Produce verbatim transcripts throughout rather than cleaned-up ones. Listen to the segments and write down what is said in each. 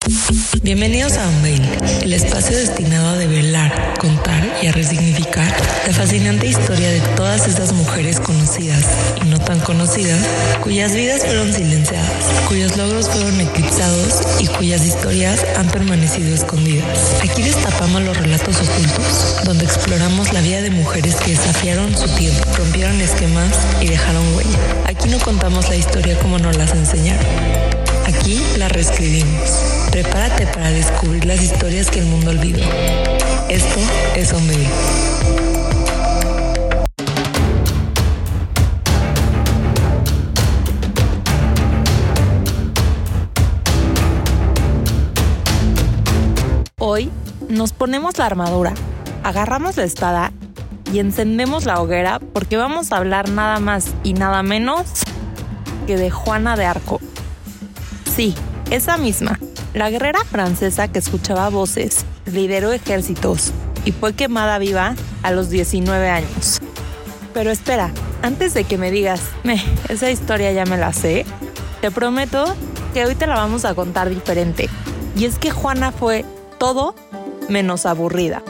Bienvenidos a Unveil, el espacio destinado a develar, contar y a resignificar la fascinante historia de todas esas mujeres conocidas y no tan conocidas, cuyas vidas fueron silenciadas, cuyos logros fueron eclipsados y cuyas historias han permanecido escondidas. Aquí destapamos los relatos ocultos, donde exploramos la vida de mujeres que desafiaron su tiempo, rompieron esquemas y dejaron huella. Aquí no contamos la historia como nos las enseñaron. Aquí la reescribimos. Prepárate para descubrir las historias que el mundo olvidó. Esto es Unveil. Hoy nos ponemos la armadura, agarramos la espada y encendemos la hoguera porque vamos a hablar nada más y nada menos que de Juana de Arco. Sí, esa misma, la guerrera francesa que escuchaba voces, lideró ejércitos y fue quemada viva a los diecinueve años. Pero espera, antes de que me digas, me, esa historia ya me la sé, te prometo que hoy te la vamos a contar diferente. Y es que Juana fue todo menos aburrida.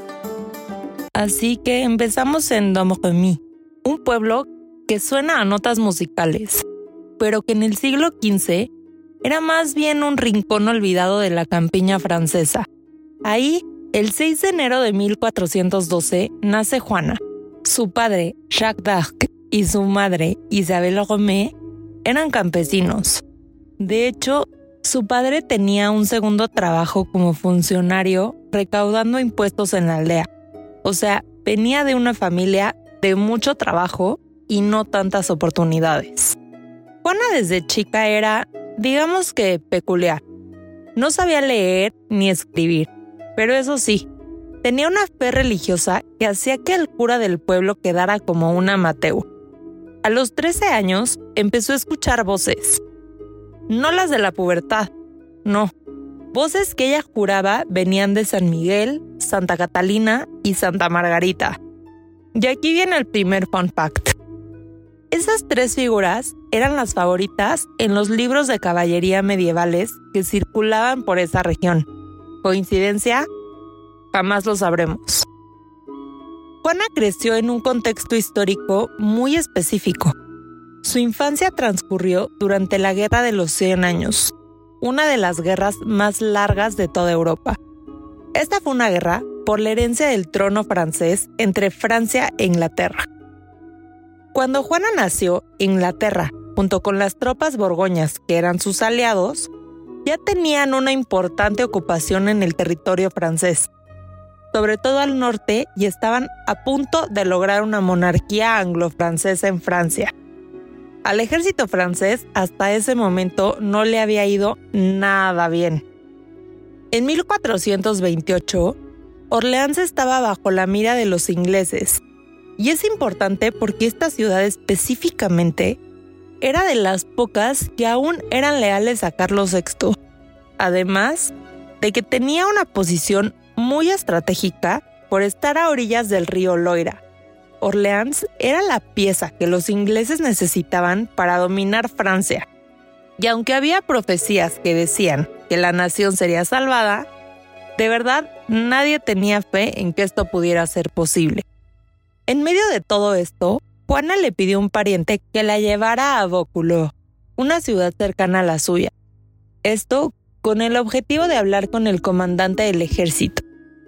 Así que empezamos en Domremy, un pueblo que suena a notas musicales, pero que en el siglo quince era más bien un rincón olvidado de la campiña francesa. Ahí, el seis de enero de mil cuatrocientos doce, nace Juana. Su padre, Jacques d'Arc, y su madre, Isabelle Romée, eran campesinos. De hecho, su padre tenía un segundo trabajo como funcionario recaudando impuestos en la aldea. O sea, venía de una familia de mucho trabajo y no tantas oportunidades. Juana desde chica era, digamos que, peculiar. No sabía leer ni escribir, pero eso sí, tenía una fe religiosa que hacía que el cura del pueblo quedara como un amateur. A los trece años empezó a escuchar voces. No las de la pubertad, no. Voces que ella juraba venían de San Miguel, Santa Catalina y Santa Margarita. Y aquí viene el primer fun fact. Esas tres figuras eran las favoritas en los libros de caballería medievales que circulaban por esa región. ¿Coincidencia? Jamás lo sabremos. Juana creció en un contexto histórico muy específico. Su infancia transcurrió durante la Guerra de los Cien Años, una de las guerras más largas de toda Europa. Esta fue una guerra por la herencia del trono francés entre Francia e Inglaterra. Cuando Juana nació, Inglaterra, junto con las tropas borgoñas, que eran sus aliados, ya tenían una importante ocupación en el territorio francés, sobre todo al norte, y estaban a punto de lograr una monarquía anglo-francesa en Francia. Al ejército francés hasta ese momento no le había ido nada bien. En mil cuatrocientos veintiocho, Orleans estaba bajo la mira de los ingleses, y es importante porque esta ciudad específicamente era de las pocas que aún eran leales a Carlos sexto, además de que tenía una posición muy estratégica por estar a orillas del río Loira. Orleans era la pieza que los ingleses necesitaban para dominar Francia, y aunque había profecías que decían que la nación sería salvada, de verdad nadie tenía fe en que esto pudiera ser posible. En medio de todo esto, Juana le pidió a un pariente que la llevara a Vaucouleurs, una ciudad cercana a la suya. Esto con el objetivo de hablar con el comandante del ejército.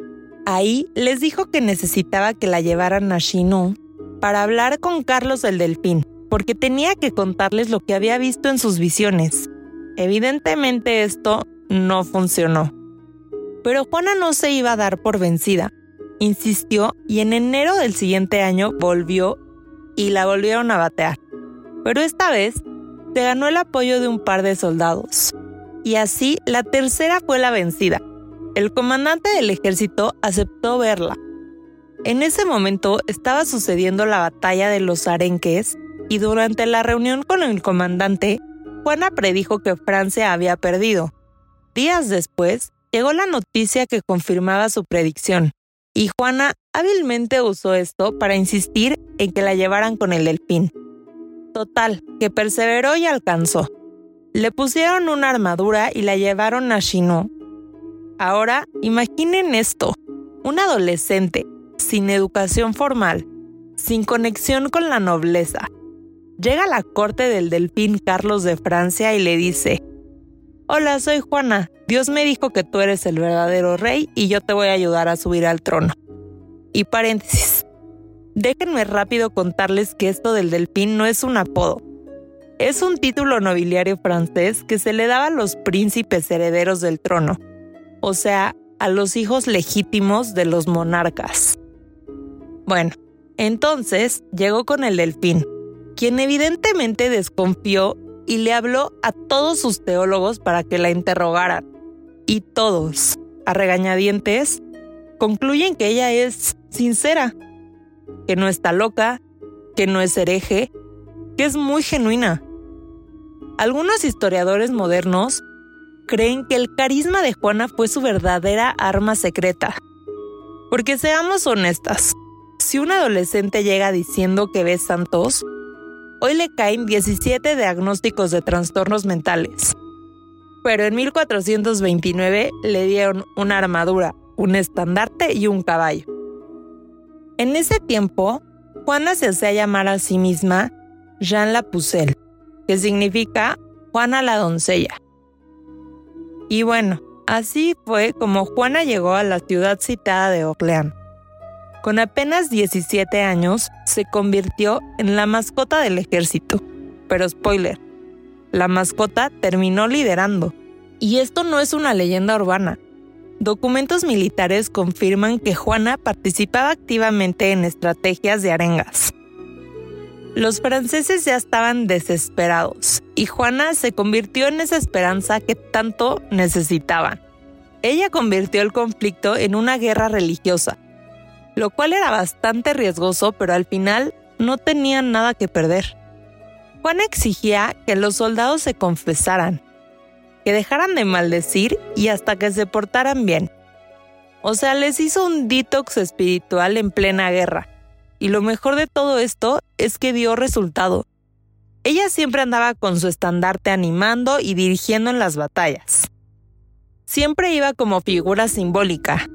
Ahí les dijo que necesitaba que la llevaran a Chinon para hablar con Carlos el Delfín, porque tenía que contarles lo que había visto en sus visiones. Evidentemente esto no funcionó. Pero Juana no se iba a dar por vencida. Insistió y en enero del siguiente año volvió y la volvieron a batear. Pero esta vez se ganó el apoyo de un par de soldados. Y así la tercera fue la vencida. El comandante del ejército aceptó verla. En ese momento estaba sucediendo la batalla de los Arenques y durante la reunión con el comandante, Juana predijo que Francia había perdido. Días después, llegó la noticia que confirmaba su predicción. Y Juana hábilmente usó esto para insistir en que la llevaran con el delfín. Total, que perseveró y alcanzó. Le pusieron una armadura y la llevaron a Chinon. Ahora, imaginen esto, un adolescente sin educación formal, sin conexión con la nobleza, llega a la corte del delfín Carlos de Francia y le dice: «Hola, soy Juana. Dios me dijo que tú eres el verdadero rey y yo te voy a ayudar a subir al trono». Y paréntesis, déjenme rápido contarles que esto del delfín no es un apodo. Es un título nobiliario francés que se le daba a los príncipes herederos del trono, o sea, a los hijos legítimos de los monarcas. Bueno, entonces llegó con el delfín, quien evidentemente desconfió y le habló a todos sus teólogos para que la interrogaran. Y todos, a regañadientes, concluyen que ella es sincera, que no está loca, que no es hereje, que es muy genuina. Algunos historiadores modernos creen que el carisma de Juana fue su verdadera arma secreta. Porque seamos honestas, si un adolescente llega diciendo que ve santos, hoy le caen diecisiete diagnósticos de trastornos mentales. Pero en mil cuatrocientos veintinueve le dieron una armadura, un estandarte y un caballo. En ese tiempo, Juana se hacía llamar a sí misma Jeanne la Pucelle, que significa Juana la doncella. Y bueno, así fue como Juana llegó a la ciudad citada de Orleans. Con apenas diecisiete años, se convirtió en la mascota del ejército. Pero spoiler, la mascota terminó liderando. Y esto no es una leyenda urbana. Documentos militares confirman que Juana participaba activamente en estrategias de arengas. Los franceses ya estaban desesperados y Juana se convirtió en esa esperanza que tanto necesitaban. Ella convirtió el conflicto en una guerra religiosa, lo cual era bastante riesgoso, pero al final no tenían nada que perder. Juana exigía que los soldados se confesaran, que dejaran de maldecir y hasta que se portaran bien. O sea, les hizo un detox espiritual en plena guerra. Y lo mejor de todo esto es que dio resultado. Ella siempre andaba con su estandarte animando y dirigiendo en las batallas. Siempre iba como figura simbólica.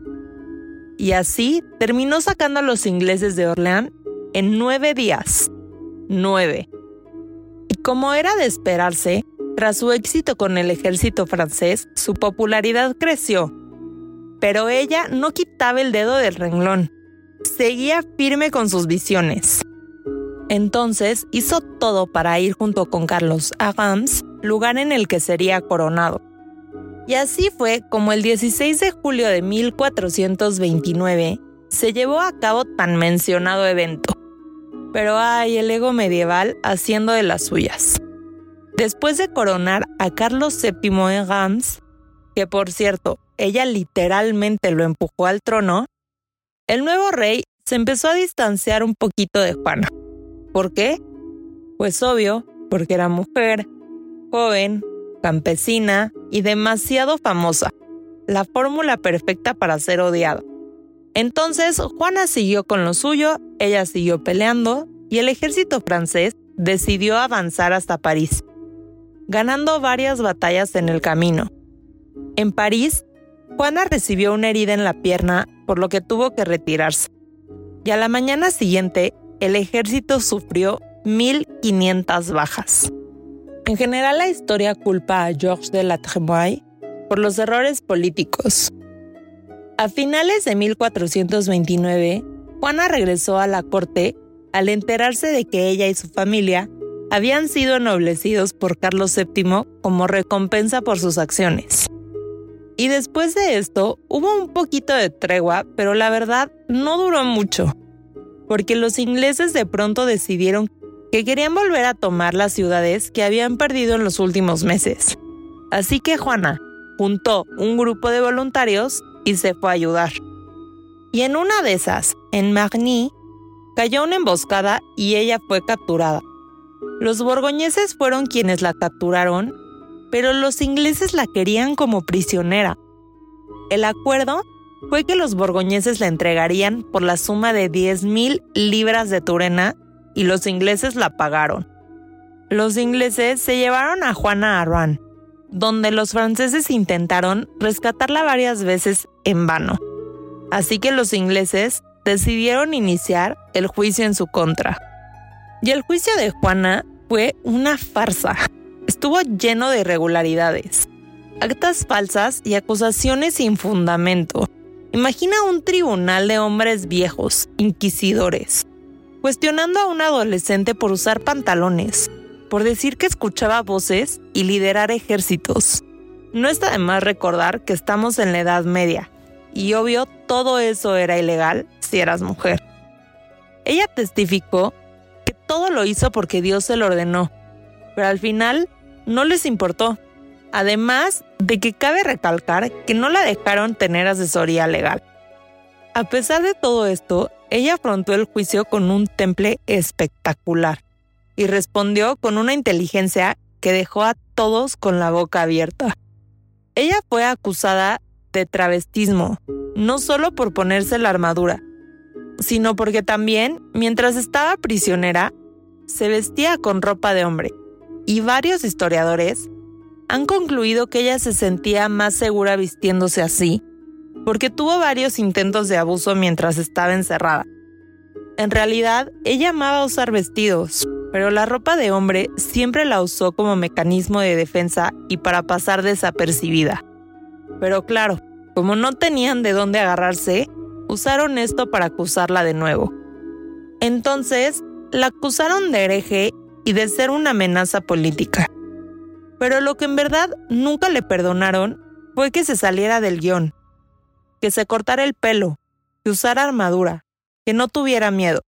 Y así terminó sacando a los ingleses de Orleans en nueve días. Nueve. Y como era de esperarse, tras su éxito con el ejército francés, su popularidad creció. Pero ella no quitaba el dedo del renglón. Seguía firme con sus visiones. Entonces hizo todo para ir junto con Carlos a Reims, lugar en el que sería coronado. Y así fue como el dieciséis de julio de mil cuatrocientos veintinueve se llevó a cabo tan mencionado evento. Pero ay, el ego medieval haciendo de las suyas. Después de coronar a Carlos séptimo en Reims, que por cierto, ella literalmente lo empujó al trono, el nuevo rey se empezó a distanciar un poquito de Juana. ¿Por qué? Pues obvio, porque era mujer, joven, campesina y demasiado famosa. La fórmula perfecta para ser odiada. Entonces, Juana siguió con lo suyo, ella siguió peleando y el ejército francés decidió avanzar hasta París, ganando varias batallas en el camino. En París, Juana recibió una herida en la pierna, por lo que tuvo que retirarse. Y a la mañana siguiente, el ejército sufrió mil quinientas bajas. En general, la historia culpa a Georges de la Tremoille por los errores políticos. A finales de mil cuatrocientos veintinueve, Juana regresó a la corte al enterarse de que ella y su familia habían sido ennoblecidos por Carlos séptimo como recompensa por sus acciones. Y después de esto, hubo un poquito de tregua, pero la verdad no duró mucho, porque los ingleses de pronto decidieron que querían volver a tomar las ciudades que habían perdido en los últimos meses. Así que Juana juntó un grupo de voluntarios y se fue a ayudar. Y en una de esas, en Margny, cayó una emboscada y ella fue capturada. Los borgoñeses fueron quienes la capturaron, pero los ingleses la querían como prisionera. El acuerdo fue que los borgoñeses la entregarían por la suma de diez mil libras de Turena y los ingleses la pagaron. los ingleses se llevaron a Juana a Rouen, donde los franceses intentaron rescatarla varias veces en vano. Así que los ingleses decidieron iniciar el juicio en su contra. Y el juicio de Juana fue una farsa. Estuvo lleno de irregularidades, actas falsas y acusaciones sin fundamento. Imagina un tribunal de hombres viejos, inquisidores, cuestionando a un adolescente por usar pantalones, por decir que escuchaba voces y liderar ejércitos. No está de más recordar que estamos en la Edad Media, y obvio todo eso era ilegal si eras mujer. Ella testificó que todo lo hizo porque Dios se lo ordenó, pero al final no les importó. Además de que cabe recalcar que no la dejaron tener asesoría legal. A pesar de todo esto, ella afrontó el juicio con un temple espectacular y respondió con una inteligencia que dejó a todos con la boca abierta. Ella fue acusada de travestismo, no solo por ponerse la armadura, sino porque también, mientras estaba prisionera, se vestía con ropa de hombre, y varios historiadores han concluido que ella se sentía más segura vistiéndose así, porque tuvo varios intentos de abuso mientras estaba encerrada. En realidad, ella amaba usar vestidos, pero la ropa de hombre siempre la usó como mecanismo de defensa y para pasar desapercibida. Pero claro, como no tenían de dónde agarrarse, usaron esto para acusarla de nuevo. Entonces, la acusaron de hereje y de ser una amenaza política. Pero lo que en verdad nunca le perdonaron fue que se saliera del guión, que se cortara el pelo, que usara armadura, que no tuviera miedo.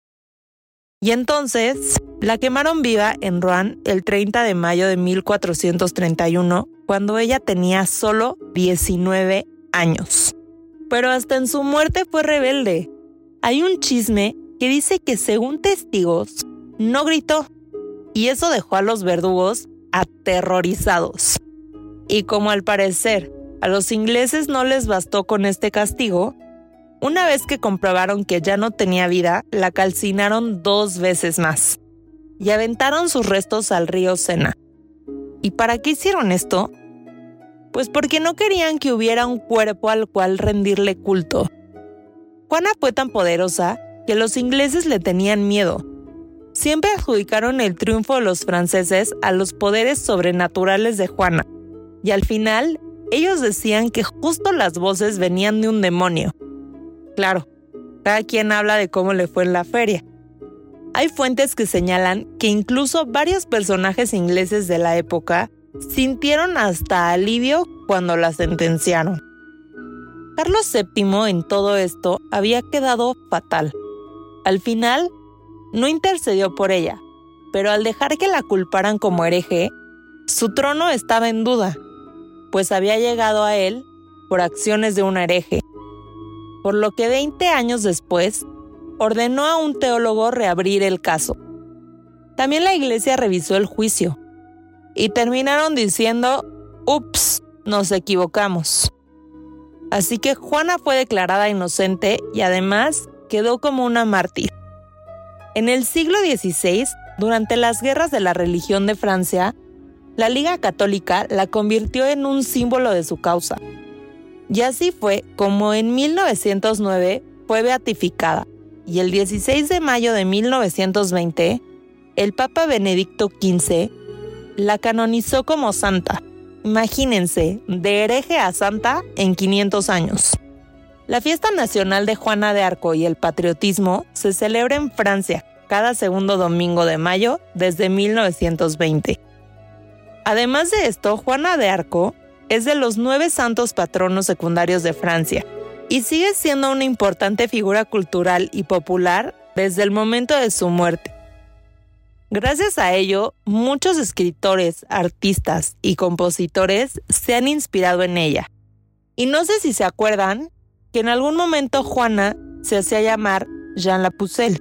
Y entonces la quemaron viva en Rouen el treinta de mayo de mil cuatrocientos treinta y uno, cuando ella tenía solo diecinueve años. Pero hasta en su muerte fue rebelde. Hay un chisme que dice que según testigos no gritó, y eso dejó a los verdugos aterrorizados. Y como al parecer a los ingleses no les bastó con este castigo, una vez que comprobaron que ya no tenía vida, la calcinaron dos veces más y aventaron sus restos al río Sena. ¿Y para qué hicieron esto? Pues porque no querían que hubiera un cuerpo al cual rendirle culto. Juana fue tan poderosa que los ingleses le tenían miedo. Siempre adjudicaron el triunfo de los franceses a los poderes sobrenaturales de Juana, y al final ellos decían que justo las voces venían de un demonio. Claro, cada quien habla de cómo le fue en la feria. Hay fuentes que señalan que incluso varios personajes ingleses de la época sintieron hasta alivio cuando la sentenciaron. Carlos séptimo en todo esto había quedado fatal. Al final, no intercedió por ella, pero al dejar que la culparan como hereje, su trono estaba en duda, pues había llegado a él por acciones de un hereje. Por lo que veinte años después, ordenó a un teólogo reabrir el caso. También la iglesia revisó el juicio, y terminaron diciendo, ups, nos equivocamos. Así que Juana fue declarada inocente y además quedó como una mártir. En el siglo dieciséis, durante las guerras de la religión de Francia, la Liga Católica la convirtió en un símbolo de su causa. Y así fue como en mil novecientos nueve fue beatificada, y el dieciséis de mayo de mil novecientos veinte, el Papa Benedicto quince la canonizó como santa. Imagínense, de hereje a santa en quinientos años. La fiesta nacional de Juana de Arco y el patriotismo se celebra en Francia cada segundo domingo de mayo desde mil novecientos veinte. Además de esto, Juana de Arco es de los nueve santos patronos secundarios de Francia y sigue siendo una importante figura cultural y popular desde el momento de su muerte. Gracias a ello, muchos escritores, artistas y compositores se han inspirado en ella. Y no sé si se acuerdan que en algún momento Juana se hacía llamar Jean la Pucelle.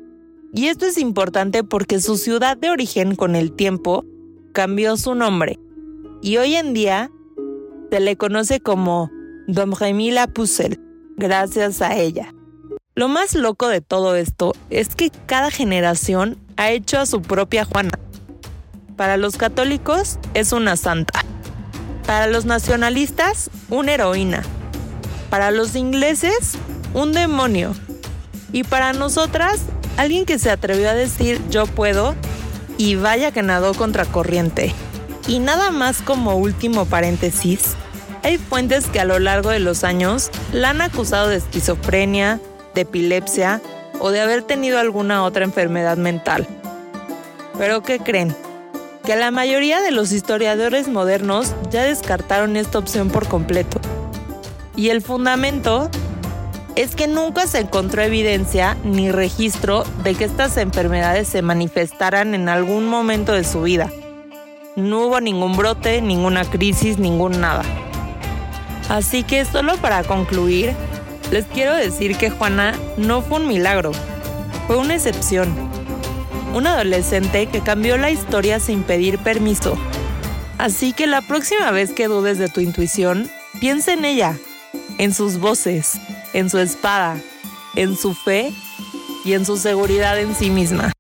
Y esto es importante porque su ciudad de origen con el tiempo cambió su nombre. Y hoy en día se le conoce como Domremy la Pucelle, gracias a ella. Lo más loco de todo esto es que cada generación ha hecho a su propia Juana. Para los católicos es una santa. Para los nacionalistas, una heroína. Para los ingleses, un demonio. Y para nosotras, alguien que se atrevió a decir yo puedo y vaya que nadó contracorriente. Y nada más como último paréntesis, hay fuentes que a lo largo de los años la han acusado de esquizofrenia, de epilepsia o de haber tenido alguna otra enfermedad mental. ¿Pero qué creen? Que la mayoría de los historiadores modernos ya descartaron esta opción por completo. Y el fundamento es que nunca se encontró evidencia ni registro de que estas enfermedades se manifestaran en algún momento de su vida. No hubo ningún brote, ninguna crisis, ningún nada. Así que solo para concluir, les quiero decir que Juana no fue un milagro, fue una excepción. Una adolescente que cambió la historia sin pedir permiso. Así que la próxima vez que dudes de tu intuición, piensa en ella, en sus voces, en su espada, en su fe y en su seguridad en sí misma.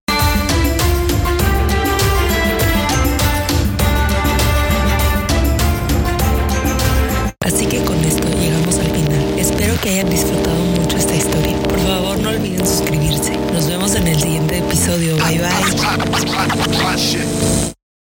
Así que con esto llegamos al final. Espero que hayan disfrutado mucho esta historia. Por favor, no olviden suscribirse. Nos vemos en el siguiente episodio. Bye bye.